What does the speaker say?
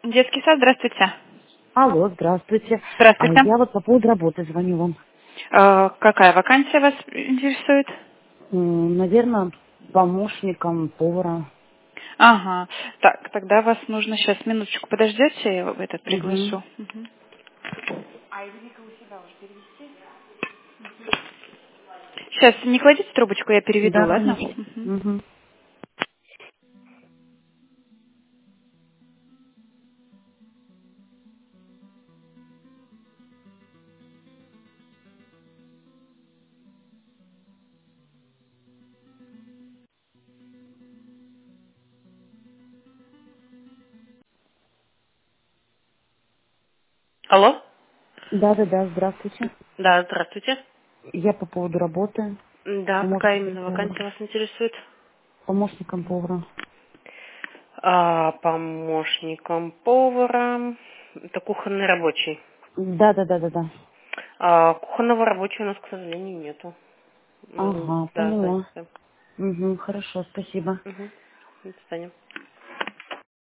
Детский сад, здравствуйте. Алло, здравствуйте. Здравствуйте. Я вот по поводу работы звоню вам. Какая вакансия вас интересует? Наверное, помощником повара. Ага. Так, тогда вас нужно сейчас минуточку подождете, я этот Угу. приглашу. Мгм. Сейчас не кладите трубочку, я переведу, Да, ладно? конечно. Мгм. Угу. Алло? Да, здравствуйте. Да, здравствуйте. Я по поводу работы Да, какая помощником именно повара. вакансия вас интересует? Помощником повара. Помощником повара. Это кухонный рабочий. Да. Кухонного рабочего у нас, к сожалению, нету. Ага, Да, поняла. занято. Угу, хорошо, спасибо. Угу. До свидания.